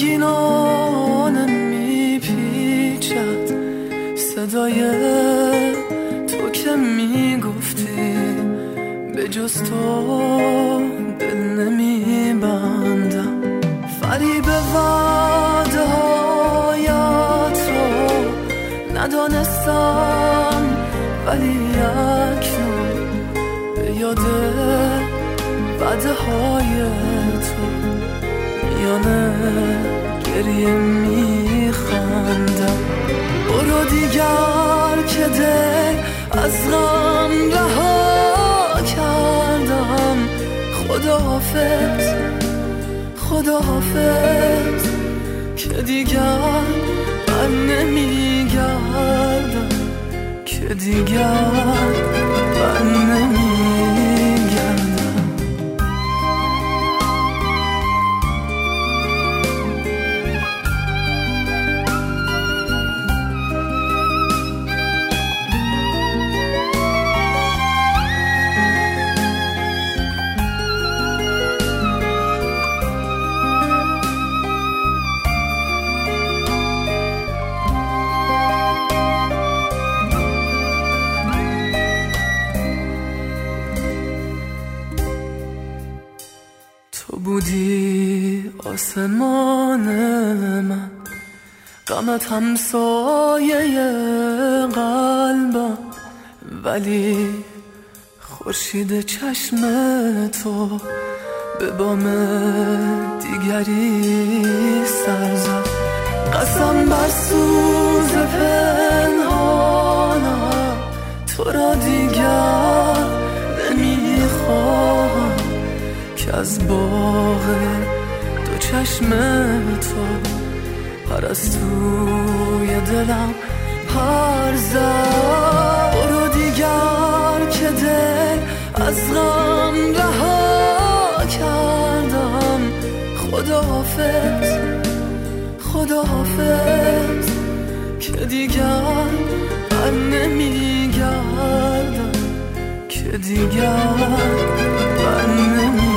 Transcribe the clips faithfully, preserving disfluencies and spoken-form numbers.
غمگینانه میپیچد صدای تو که میگفتی به جز تو دل نمیبندم. فریب وعده هایت رو ندانستم ولی اکنون به یاد وعده های تو میانه گریه میخندم. برو دیگر که دل از غم رها کردم. خداحافظ خداحافظ که دیگر بر نمیگردم، که دیگر بر نمیگردم. تو بودی آسمان من، غمت همسایه قلبم، ولی خورشید چشم تو به بام دیگری سر زد. قسم بر سوز پنهانم، تو را دیگر نمیخواهم که از باغ دو چشم تو پرستوی دلم پر زد. برو دیگر که دل از غم رها کردم. خداحافظ خداحافظ که دیگر بر نمیگردم، که دیگر بر نمیگردم.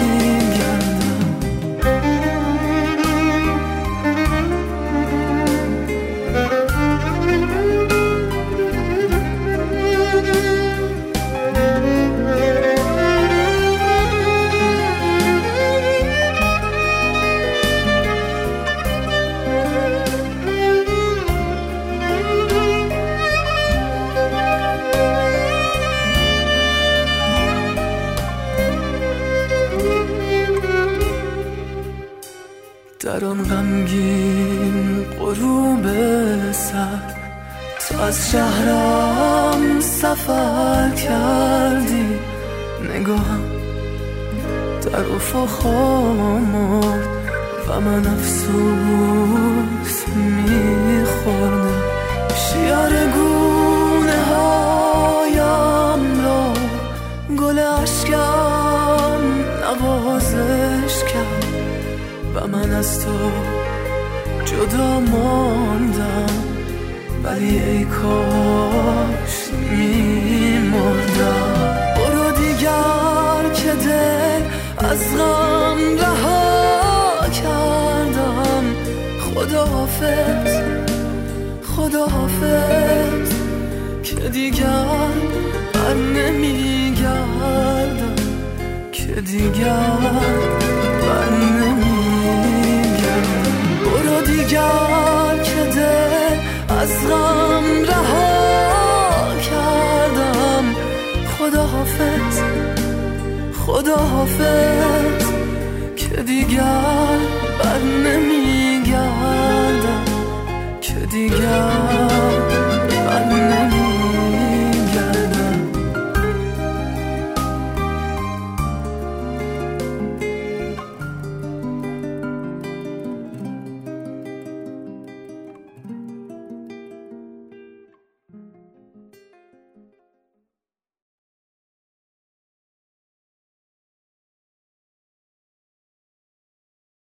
در آن غمگین غروب سر تو از شهرم سفر کردی. نگاهم در افق مرد و من افسوس میخوردم. شیار گونه هایم را گل اشکم نوازش کرد و من از تو جدا ماندم، ولی ای کاش میمردم. برو دیگر که دل از غم رها کردم. خداحافظ خداحافظ که دیگر بر نمیگردم، که دیگر بر نمیگردم. برو دیگر که دل از غم رها کردم. خداحافظ خداحافظ که دیگر بر نمیگردم، که دیگر